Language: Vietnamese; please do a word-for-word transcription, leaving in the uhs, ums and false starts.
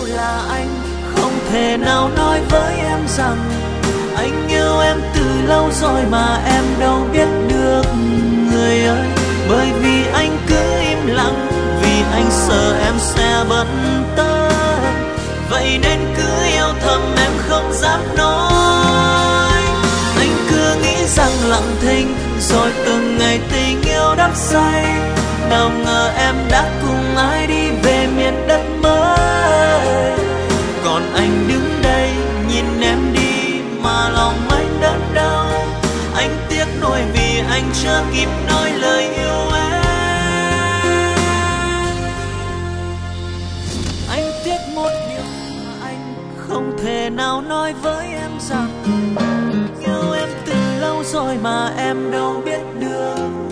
là anh không thể nào nói với em rằng anh yêu em từ lâu rồi mà em đâu biết được người ơi. Bởi vì anh cứ im lặng, vì anh sợ em sẽ bận tâm, vậy nên cứ yêu thầm em không dám nói. Anh cứ nghĩ rằng lặng thinh rồi từng ngày tình yêu đắm say, nào ngờ em đã cùng ai đi về miền đất mới. Còn anh đứng đây nhìn em đi mà lòng anh đớn đau. Anh tiếc nuối vì anh chưa kịp nói lời yêu em. Anh tiếc một điều mà anh không thể nào nói với em rằng yêu em từ lâu rồi mà em đâu biết được.